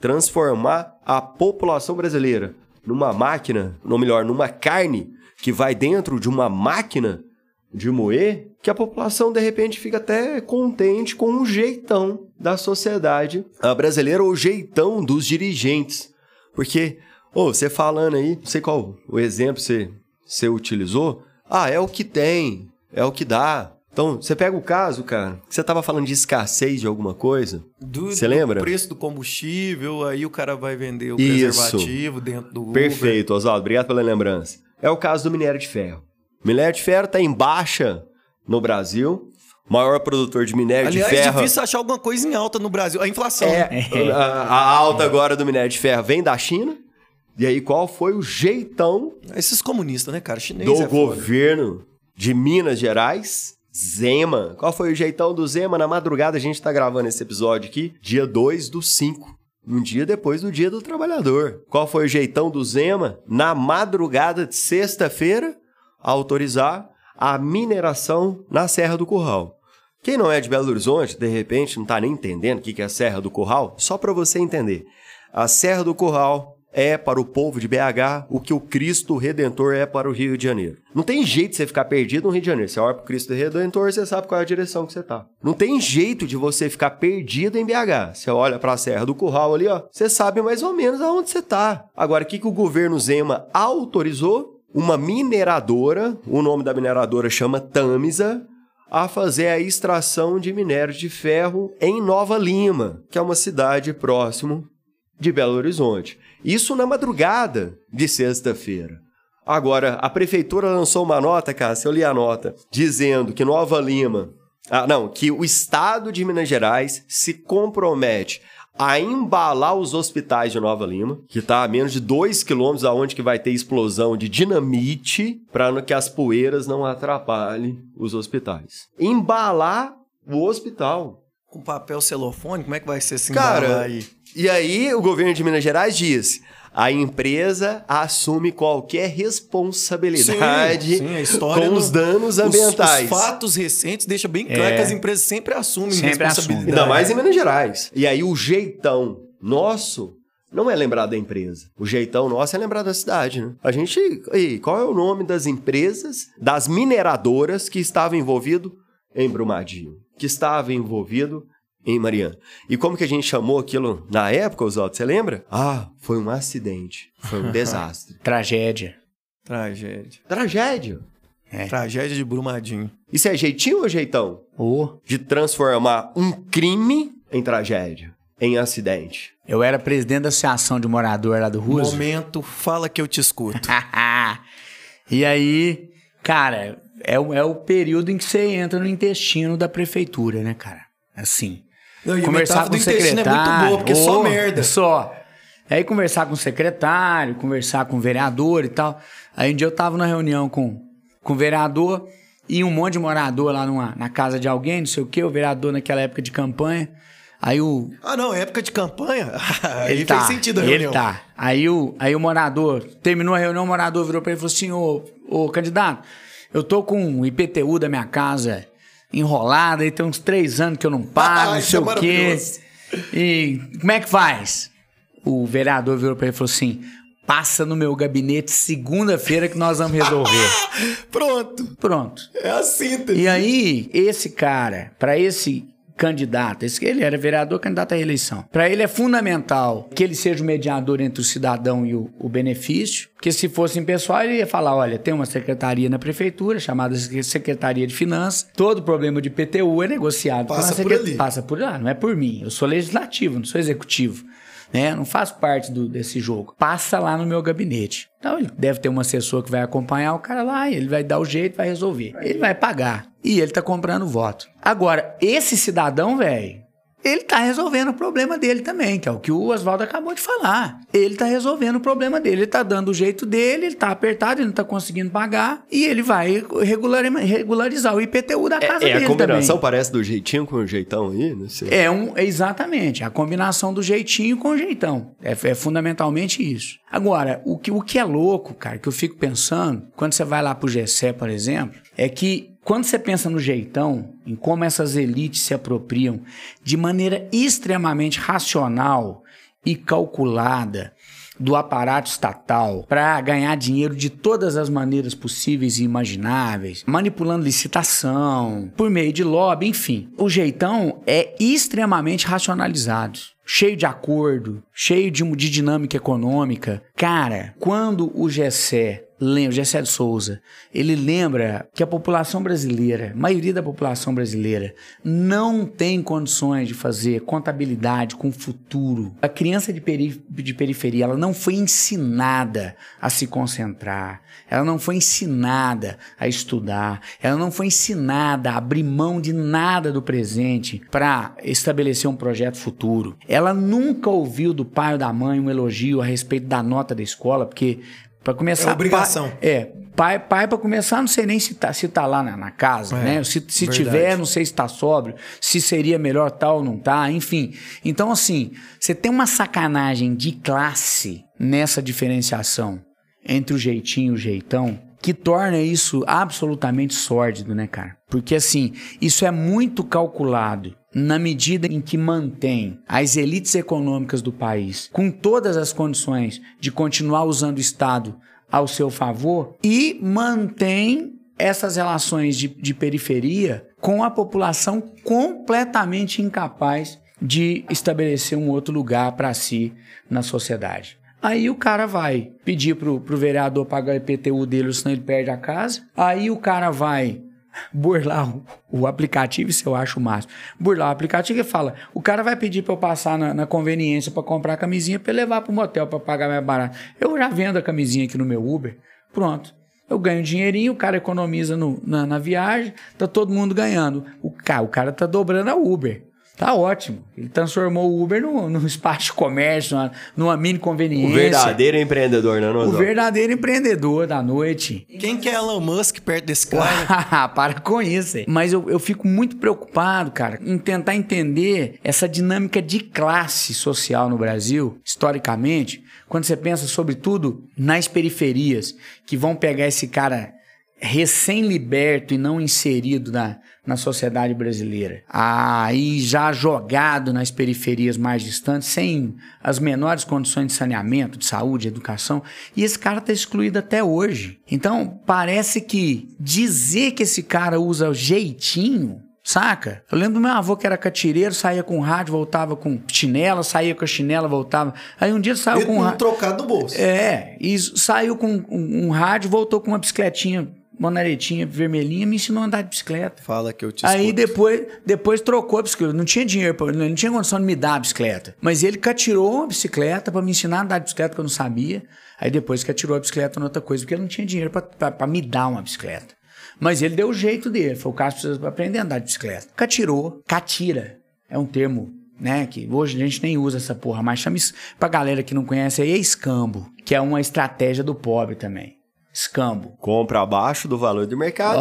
transformar a população brasileira numa máquina, ou melhor, numa carne que vai dentro de uma máquina de moer, que a população de repente fica até contente com o jeitão da sociedade brasileira, ou o jeitão dos dirigentes. Porque, ô, você falando aí, não sei qual o exemplo você, você utilizou, ah, é o que tem, é o que dá. Então, você pega o caso, cara, que você tava falando de escassez de alguma coisa, você lembra? O preço do combustível, aí o cara vai vender o Isso. preservativo dentro do Uber. Perfeito, Oswaldo, obrigado pela lembrança. É o caso do minério de ferro. O minério de ferro está em baixa no Brasil, maior produtor de minério Aliás, de ferro. é difícil achar alguma coisa em alta no Brasil, a inflação. É, a, a alta agora do minério de ferro vem da China. E aí, qual foi o jeitão Esses comunistas, né, cara? Chinês do é governo foda. De Minas Gerais? Zema. Qual foi o jeitão do Zema? Na madrugada, a gente está gravando esse episódio aqui, dia dois do cinco. Um dia depois do Dia do Trabalhador. Qual foi o jeitão do Zema? Na madrugada de sexta-feira, autorizar a mineração na Serra do Curral. Quem não é de Belo Horizonte, de repente, não está nem entendendo o que é a Serra do Curral, só para você entender. A Serra do Curral é para o povo de B H o que o Cristo Redentor é para o Rio de Janeiro. Não tem jeito de você ficar perdido no Rio de Janeiro. Você olha para o Cristo Redentor, você sabe qual é a direção que você está. Não tem jeito de você ficar perdido em B H. Você olha para a Serra do Curral ali, ó, você sabe mais ou menos aonde você está. Agora, o que, que o governo Zema autorizou? Uma mineradora, o nome da mineradora chama Tamisa, a fazer a extração de minério de ferro em Nova Lima, que é uma cidade próximo de Belo Horizonte. Isso na madrugada de sexta-feira. Agora, a prefeitura lançou uma nota, cara, se eu li a nota, dizendo que Nova Lima... Ah, não, que o estado de Minas Gerais se compromete a embalar os hospitais de Nova Lima, que está a menos de dois quilômetros aonde que vai ter explosão de dinamite, para que as poeiras não atrapalhem os hospitais. Embalar o hospital. Com papel celofone, como é que vai ser esse Cara, embalar aí? E aí o governo de Minas Gerais diz: a empresa assume qualquer responsabilidade sim, sim, a história com no, os danos ambientais. Os, os fatos recentes deixam bem claro É. que as empresas sempre assumem Sempre responsabilidade. Ainda mais em Minas Gerais. E aí o jeitão nosso não é lembrar da empresa. O jeitão nosso é lembrar da cidade, né? A gente... E qual é o nome das empresas, das mineradoras que estavam envolvido em Brumadinho? Que estavam envolvido em Mariana. E como que a gente chamou aquilo na época, Oswaldo? Você lembra? Ah, foi um acidente. Foi um desastre. Tragédia. Tragédia. Tragédia. É. Tragédia de Brumadinho. Isso é jeitinho ou jeitão? Oh, De transformar um crime em tragédia, em acidente. eu era presidente da associação de morador lá do Roosevelt. Momento, fala que eu te escuto. E aí, cara, é, o- é o período em que você entra no intestino da prefeitura, né, cara? Assim. Não, e a conversar metáfora com o do intestino é secretário. muito boa, porque é só Ô, merda. Só. Aí conversar com o secretário, conversar com o vereador e tal. Aí um dia eu tava numa reunião com, com o vereador e um monte de morador lá numa, na casa de alguém, não sei o quê, o vereador naquela época de campanha. Aí o, Ah, não, época de campanha? Aí ele fez tá, sentido a ele reunião. tá. Aí o, aí o morador, terminou a reunião, o morador virou pra ele e falou assim, ô, ô candidato, eu tô com o I P T U da minha casa enrolado, aí tem uns três anos que eu não pago, Ah, não isso sei é o quê. maravilhoso. E como é que faz? O vereador virou pra ele e falou assim, passa no meu gabinete segunda-feira que nós vamos resolver. Pronto. Pronto. É a síntese. E aí, esse cara, pra esse candidato, esse, ele era vereador, candidato à reeleição. Pra ele é fundamental que ele seja o mediador entre o cidadão e o, o benefício, porque se fosse impessoal, ele ia falar, olha, tem uma secretaria na prefeitura, chamada Secretaria de Finanças, todo problema de I P T U é negociado. com a Passa por secret- ali. Passa por lá, não é por mim. Eu sou legislativo, não sou executivo. Né? Não faço parte do, desse jogo. Passa lá no meu gabinete. Então ele deve ter um assessor que vai acompanhar o cara lá, e ele vai dar o jeito, vai resolver. Ele vai pagar. E ele tá comprando voto. Agora, esse cidadão, velho, ele tá resolvendo o problema dele também, que é o que o Oswaldo acabou de falar. Ele tá resolvendo o problema dele, ele tá dando o jeito dele, ele tá apertado, ele não tá conseguindo pagar, e ele vai regular- regularizar o I P T U da casa É, é dele a combinação também. parece do jeitinho com o jeitão aí, não sei. É um, é exatamente, a combinação do jeitinho com o jeitão. É, é fundamentalmente isso. Agora, o que, o que é louco, cara, que eu fico pensando, quando você vai lá pro G C, por exemplo, é que quando você pensa no jeitão, em como essas elites se apropriam de maneira extremamente racional e calculada do aparato estatal para ganhar dinheiro de todas as maneiras possíveis e imagináveis, manipulando licitação, por meio de lobby, enfim. O jeitão é extremamente racionalizado, cheio de acordo, cheio de, de dinâmica econômica. Cara, quando o Gessé, o Gessé de Souza, ele lembra que a população brasileira, a maioria da população brasileira, não tem condições de fazer contabilidade com o futuro. A criança de, peri de periferia, ela não foi ensinada a se concentrar, ela não foi ensinada a estudar, ela não foi ensinada a abrir mão de nada do presente para estabelecer um projeto futuro. Ela nunca ouviu do pai ou da mãe um elogio a respeito da nota da escola, porque para começar, é obrigação. Pai, é, pai, pai para começar, não sei nem se tá, se tá lá na, na casa, é, né? Se, se tiver, não sei se tá sóbrio, se seria melhor tal ou não tá, enfim. Então, assim, você tem uma sacanagem de classe nessa diferenciação entre o jeitinho e o jeitão, que torna isso absolutamente sórdido, né, cara? Porque, assim, isso é muito calculado na medida em que mantém as elites econômicas do país com todas as condições de continuar usando o Estado ao seu favor e mantém essas relações de, de periferia com a população completamente incapaz de estabelecer um outro lugar para si na sociedade. Aí o cara vai pedir pro, pro vereador pagar o I P T U dele, senão ele perde a casa. Aí o cara vai burlar o, o aplicativo, isso eu acho o máximo. Burlar o aplicativo e fala, o cara vai pedir para eu passar na, na conveniência para comprar a camisinha para levar para o motel para pagar mais barato. Eu já vendo a camisinha aqui no meu Uber, pronto. Eu ganho um dinheirinho, o cara economiza no, na, na viagem, tá todo mundo ganhando. O cara, o cara tá dobrando a Uber. Tá ótimo. Ele transformou o Uber num, num espaço de comércio, numa, numa mini conveniência. O verdadeiro empreendedor, né, Nozão? O verdadeiro empreendedor da noite. Quem que é Elon Musk perto desse cara? Para com isso. Hein? Mas eu, eu fico muito preocupado, cara, em tentar entender essa dinâmica de classe social no Brasil, historicamente, quando você pensa, sobretudo, nas periferias, que vão pegar esse cara recém-liberto e não inserido na, na sociedade brasileira. Aí já jogado nas periferias mais distantes, sem as menores condições de saneamento, de saúde, de educação, e esse cara está excluído até hoje. Então, parece que dizer que esse cara usa jeitinho, saca? Eu lembro do meu avô que era catireiro, saía com rádio, voltava com chinela, saía com a chinela, voltava. Aí um dia saiu Ele com um rádio. trocado do bolso. É, e saiu com um, um rádio, voltou com uma bicicletinha, uma naretinha vermelhinha, me ensinou a andar de bicicleta. Fala que eu te Aí escuto. depois, depois trocou a bicicleta. Não tinha dinheiro, pra, não tinha condição de me dar a bicicleta. Mas ele catirou uma bicicleta pra me ensinar a andar de bicicleta, que eu não sabia. Aí depois catirou a bicicleta em outra coisa, porque ele não tinha dinheiro pra, pra, pra me dar uma bicicleta. Mas ele deu o jeito dele. Falou, o cara precisa aprender a andar de bicicleta. Catirou, catira. É um termo, né, que hoje a gente nem usa essa porra, mas chama isso, pra galera que não conhece aí, é escambo, que é uma estratégia do pobre também. Escambo. Compra abaixo do valor do mercado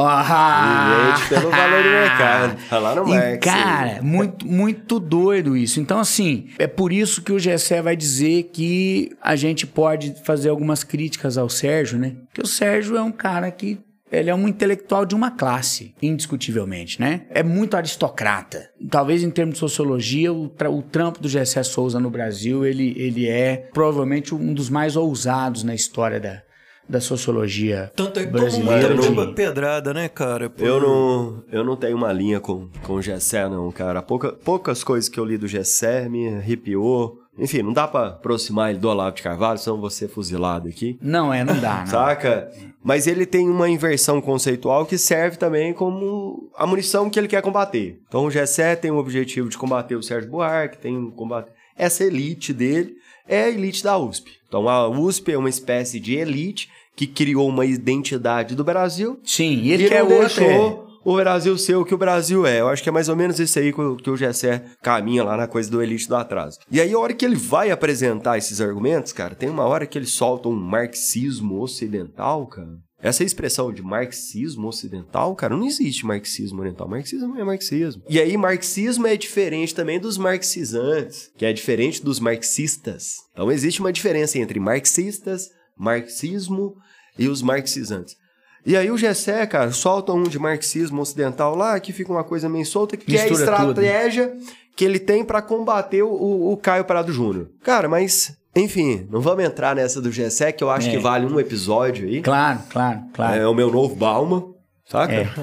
Ah! e vende pelo valor do mercado. Tá lá no Marx. E, cara, muito, muito doido isso. Então, assim, é por isso que o Gessé vai dizer que a gente pode fazer algumas críticas ao Sérgio, né? Porque o Sérgio é um cara que ele é um intelectual de uma classe, indiscutivelmente, né? É muito aristocrata. Talvez em termos de sociologia, o, tra o trampo do Gessé Souza no Brasil, ele, ele é provavelmente um dos mais ousados na história da, da sociologia Tanto é que brasileira. todo mundo de... pedrada, né, cara? Por... Eu não, eu não tenho uma linha com, com o Gessé, não, cara. Pouca, poucas coisas que eu li do Gessé me arrepiou. Enfim, não dá pra aproximar ele do Olavo de Carvalho, senão eu vou ser fuzilado aqui. Não, é, não dá, não. Saca? Mas ele tem uma inversão conceitual que serve também como a munição que ele quer combater. Então o Gessé tem o objetivo de combater o Sérgio Buarque, tem um combate... Essa elite dele é a elite da U S P. Então a U S P é uma espécie de elite que criou uma identidade do Brasil. Sim, e ele e quer não deixou outro... o Brasil ser o que o Brasil é. Eu acho que é mais ou menos isso aí que o Gessé caminha lá na coisa do elite do atraso. E aí, a hora que ele vai apresentar esses argumentos, cara, tem uma hora que ele solta um marxismo ocidental, cara. Essa expressão de marxismo ocidental, cara, não existe marxismo oriental. Marxismo é marxismo. E aí, marxismo é diferente também dos marxizantes, que é diferente dos marxistas. Então, existe uma diferença entre marxistas, marxismo e os marxizantes. E aí o Gessé, cara, solta um de marxismo ocidental lá, que fica uma coisa meio solta, que Mistura é estratégia, que ele tem para combater o, o, o Caio Prado Júnior. Cara, mas, enfim, não vamos entrar nessa do Gessé, que eu acho é. que vale um episódio aí. Claro, claro, claro. É o meu novo Balma, saca? É.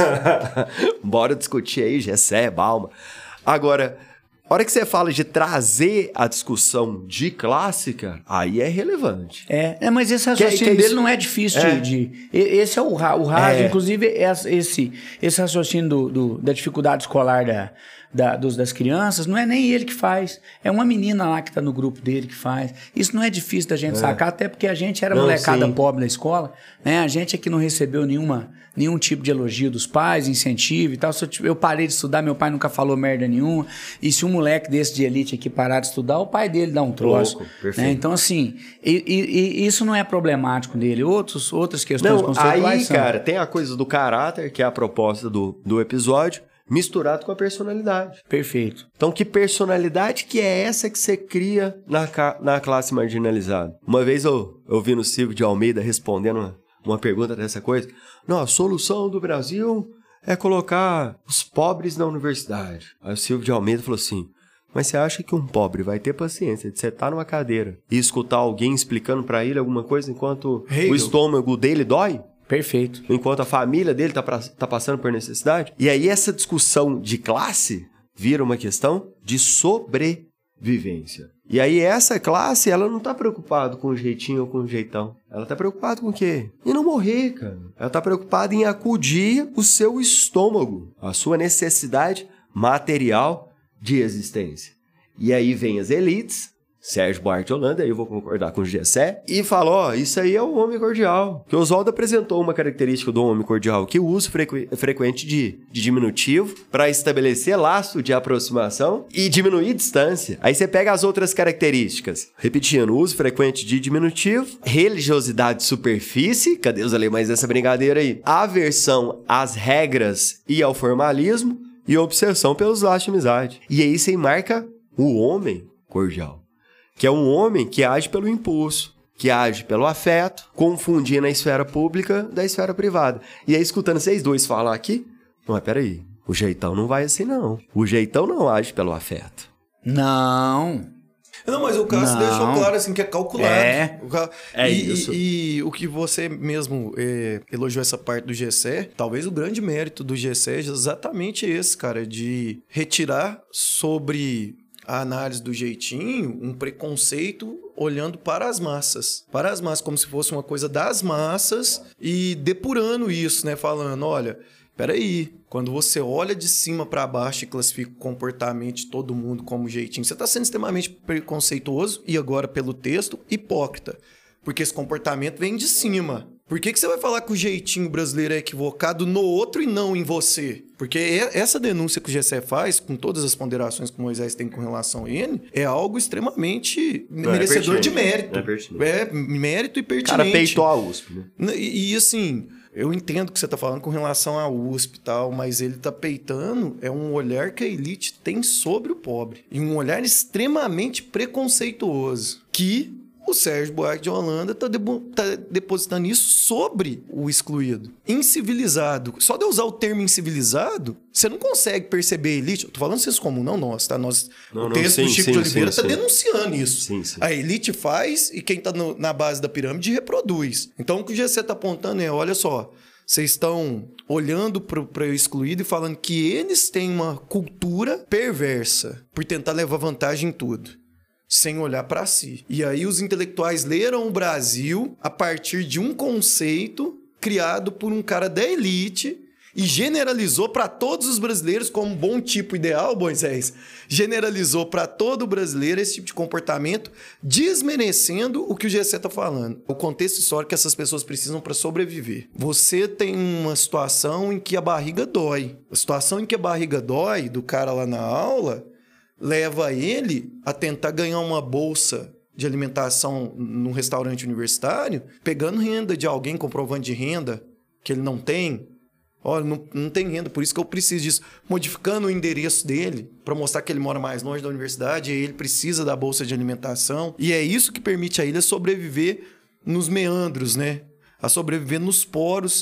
Bora discutir aí, Gessé, Balma. Agora, a hora que você fala de trazer a discussão de clássica, aí é relevante. É, é mas esse raciocínio que, que é dele não é difícil é. De, de... Esse é o, o raso, é. Inclusive, esse, esse raciocínio do, do, da dificuldade escolar da, da, dos, das crianças, não é nem ele que faz. É uma menina lá que está no grupo dele que faz. Isso não é difícil da gente é. sacar, até porque a gente era não, molecada sim. pobre na escola, né? A gente é que não recebeu nenhuma... nenhum tipo de elogio dos pais, incentivo e tal. Eu parei de estudar, meu pai nunca falou merda nenhuma. E se um moleque desse de elite aqui parar de estudar, o pai dele dá um troço. Louco, perfeito. Né? Então, assim, e, e, e isso não é problemático dele. Outros, outras questões conceituais aí, são... cara, tem a coisa do caráter, que é a proposta do, do episódio, misturado com a personalidade. Perfeito. Então, que personalidade que é essa que você cria na, na classe marginalizada? Uma vez eu, eu vi no Silvio de Almeida respondendo uma, uma pergunta dessa coisa. Não, a solução do Brasil é colocar os pobres na universidade. Aí o Silvio de Almeida falou assim, mas você acha que um pobre vai ter paciência de sentar numa cadeira e escutar alguém explicando pra ele alguma coisa enquanto Hegel. O estômago dele dói? Perfeito. Enquanto a família dele tá, pra, tá passando por necessidade? E aí essa discussão de classe vira uma questão de sobrevivência. E aí essa classe, ela não tá preocupada com o jeitinho ou com o jeitão. Ela tá preocupada com o quê? Em não morrer, cara. Ela tá preocupada em acudir o seu estômago, a sua necessidade material de existência. E aí vem as elites, Sérgio Buarque de Holanda, aí eu vou concordar com o Gessé, e fala, ó, isso aí é o homem cordial. Que o Oswaldo apresentou uma característica do homem cordial, que o uso frequ- frequente de, de diminutivo para estabelecer laço de aproximação e diminuir distância. Aí você pega as outras características, repetindo, uso frequente de diminutivo, religiosidade de superfície, cadê os alemães dessa brincadeira aí? Aversão às regras e ao formalismo e obsessão pelos laços de amizade. E aí você marca o homem cordial, que é um homem que age pelo impulso, que age pelo afeto, confundindo a esfera pública da esfera privada. E aí, escutando vocês dois falar aqui, mas peraí, o jeitão não vai assim, não. O jeitão não age pelo afeto. Não. Não, mas o Cássio deixou claro assim que é calculado. É, o ca... é e, isso. E, e o que você mesmo é, elogiou essa parte do Gessé, talvez o grande mérito do Gessé é exatamente esse, cara, de retirar sobre... a análise do jeitinho, um preconceito olhando para as massas. Para as massas, como se fosse uma coisa das massas e depurando isso, né? Falando, olha, peraí, quando você olha de cima para baixo e classifica o comportamento de todo mundo como jeitinho, você está sendo extremamente preconceituoso e agora pelo texto, hipócrita. Porque esse comportamento vem de cima. Por que que você vai falar que o jeitinho brasileiro é equivocado no outro e não em você? Porque essa denúncia que o Gessé faz, com todas as ponderações que o Moisés tem com relação a ele, é algo extremamente não, merecedor é de mérito. É, é mérito e pertinente. O cara peitou a U S P, né? E, e assim, eu entendo o que você está falando com relação à U S P e tal, mas ele está peitando é um olhar que a elite tem sobre o pobre. E um olhar extremamente preconceituoso. Que... o Sérgio Buarque de Holanda está de, tá depositando isso sobre o excluído. Incivilizado. Só de eu usar o termo incivilizado, você não consegue perceber a elite. Eu tô falando senso comum, não nós, tá? Nós, não, o não, texto sim, do Chico sim, de Oliveira está sim, denunciando isso. Sim, sim. A elite faz e quem está na base da pirâmide reproduz. Então o que o G C está apontando é, olha só, vocês estão olhando para o excluído e falando que eles têm uma cultura perversa por tentar levar vantagem em tudo, sem olhar para si. E aí os intelectuais leram o Brasil a partir de um conceito criado por um cara da elite e generalizou para todos os brasileiros como um bom tipo ideal, Moisés. Generalizou para todo brasileiro esse tipo de comportamento, desmerecendo o que o G C está falando. O contexto histórico que essas pessoas precisam para sobreviver. Você tem uma situação em que a barriga dói. A situação em que a barriga dói do cara lá na aula leva ele a tentar ganhar uma bolsa de alimentação num restaurante universitário, pegando renda de alguém, comprovante de renda que ele não tem. Olha, não, não tem renda, por isso que eu preciso disso. Modificando o endereço dele para mostrar que ele mora mais longe da universidade e ele precisa da bolsa de alimentação. E é isso que permite a ele sobreviver nos meandros, né? A sobreviver nos poros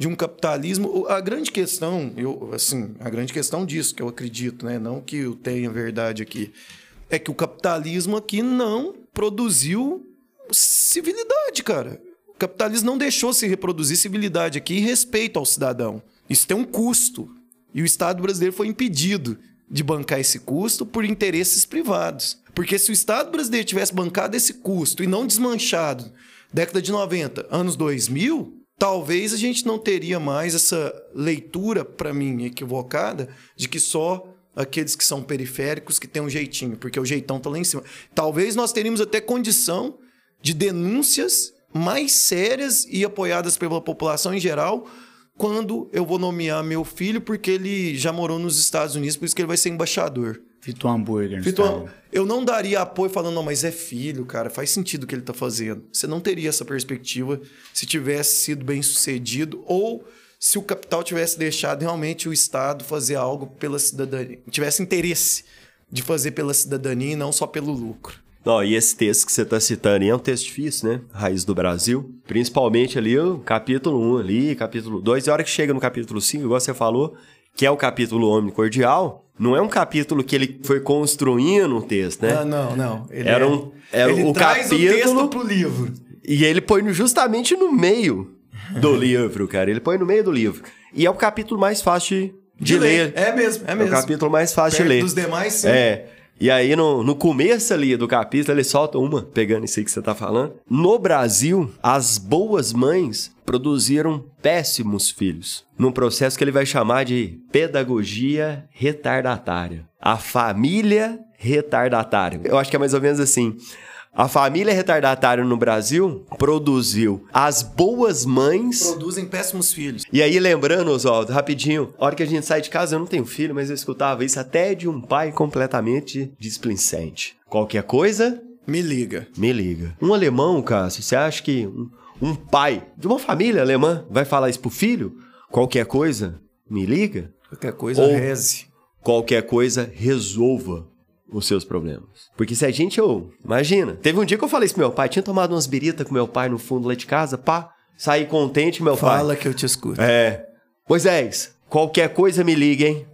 de um capitalismo. A grande questão, eu, assim, a grande questão disso, que eu acredito, né? Não que eu tenha verdade aqui, é que o capitalismo aqui não produziu civilidade, cara. O capitalismo não deixou se reproduzir civilidade aqui e respeito ao cidadão. Isso tem um custo. E o Estado brasileiro foi impedido de bancar esse custo por interesses privados. Porque se o Estado brasileiro tivesse bancado esse custo e não desmanchado, década de noventa, anos dois mil, talvez a gente não teria mais essa leitura, para mim, equivocada, de que só aqueles que são periféricos que têm um jeitinho, porque o jeitão tá lá em cima. Talvez nós teríamos até condição de denúncias mais sérias e apoiadas pela população em geral quando eu vou nomear meu filho, porque ele já morou nos Estados Unidos, por isso que ele vai ser embaixador. Fito hambúrguer. Fito, eu não daria apoio falando, não, mas é filho, cara, faz sentido o que ele tá fazendo. Você não teria essa perspectiva se tivesse sido bem sucedido ou se o capital tivesse deixado realmente o Estado fazer algo pela cidadania, tivesse interesse de fazer pela cidadania e não só pelo lucro. Não, e esse texto que você está citando aí é um texto difícil, né? Raiz do Brasil. Principalmente ali o capítulo um, ali, capítulo dois. E a hora que chega no capítulo cinco, igual você falou, que é o capítulo Homem Cordial, não é um capítulo que ele foi construindo o texto, né? Ah, não, não. Ele era um, era ele o traz capítulo, o texto pro livro. E ele põe justamente no meio do livro, cara. Ele põe no meio do livro. E é o capítulo mais fácil de, de, de ler. ler. É mesmo, é mesmo. É o capítulo mais fácil Perto de ler. dos demais, sim. É. E aí, no, no começo ali do capítulo, ele solta uma, pegando isso aí que você tá falando. No Brasil, as boas mães produziram péssimos filhos, num processo que ele vai chamar de pedagogia retardatária. A família retardatária. Eu acho que é mais ou menos assim. A família retardatária no Brasil produziu as boas mães... Produzem péssimos filhos. E aí, lembrando, Oswaldo, rapidinho, a hora que a gente sai de casa, eu não tenho filho, mas eu escutava isso até de um pai completamente displicente. Qualquer coisa... Me liga. Me liga. Um alemão, Cássio, você acha que um, um pai de uma família alemã vai falar isso pro filho? Qualquer coisa, me liga? Qualquer coisa, Ou reze. Qualquer coisa, resolva os seus problemas. Porque se a gente, eu, imagina, teve um dia que eu falei isso pro meu pai, tinha tomado umas biritas com meu pai no fundo lá de casa, pá, saí contente, meu Fala pai. Fala que eu te escuto. É, Moisés, qualquer coisa me liga, hein?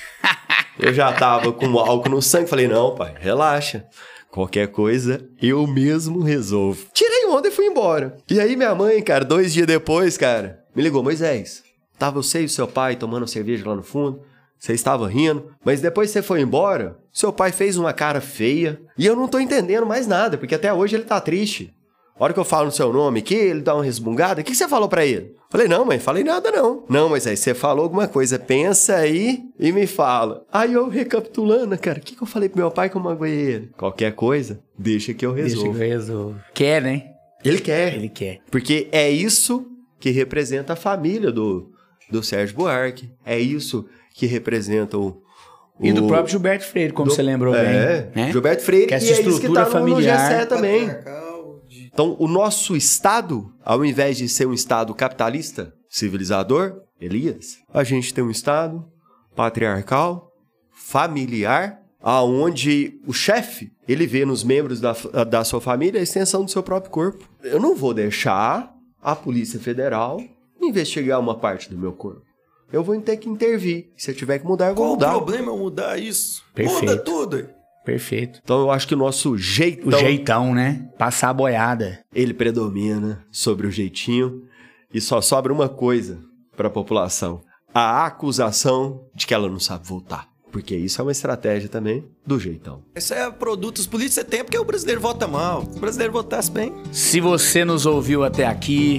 Eu já tava com álcool no sangue, falei, não, pai, relaxa. Qualquer coisa, eu mesmo resolvo. Tirei onda e fui embora. E aí minha mãe, cara, dois dias depois, cara, me ligou, Moisés, tava você e o seu pai tomando cerveja lá no fundo, você estava rindo, mas depois você foi embora, seu pai fez uma cara feia e eu não tô entendendo mais nada, porque até hoje ele tá triste. A hora que eu falo no seu nome aqui, ele dá uma resmungada, o que você falou pra ele? Falei, não, mãe, falei nada não. Não, mas aí você falou alguma coisa, pensa aí e me fala. Aí eu recapitulando, cara, o que, que eu falei pro meu pai que eu magoei ele? Qualquer coisa, deixa que eu resolvo. Deixa que eu resolvo. Quer, né? Ele quer. Ele quer. Porque é isso que representa a família do, do Sérgio Buarque. É isso que representa o... E do próprio Gilberto Freire, como do, você lembrou é, bem. Né? Gilberto Freire, que essa e é estrutura isso que tá familiar no G C também. De... Então, o nosso Estado, ao invés de ser um Estado capitalista, civilizador, Elias, a gente tem um Estado patriarcal, familiar, aonde o chefe, ele vê nos membros da, da sua família a extensão do seu próprio corpo. Eu não vou deixar a Polícia Federal investigar uma parte do meu corpo. Eu vou ter que intervir. Se eu tiver que mudar, eu vou Qual mudar. Qual o problema é mudar isso? Perfeito. Muda tudo. Perfeito. Então eu acho que o nosso jeitão... O jeitão, né? Passar a boiada. Ele predomina sobre o jeitinho. E só sobra uma coisa para a população. A acusação de que ela não sabe votar. Porque isso é uma estratégia também do jeitão. Isso é produtos políticos, você tem porque o brasileiro vota mal. Se o brasileiro votasse bem... Se você nos ouviu até aqui...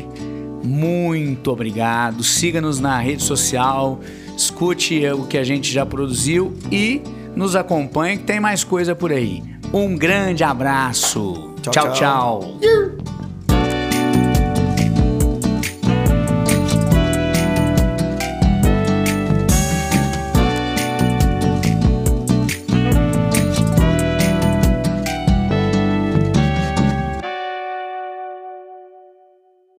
Muito obrigado. Siga-nos na rede social, escute o que a gente já produziu e nos acompanhe que tem mais coisa por aí. Um grande abraço. Tchau, tchau. tchau. tchau.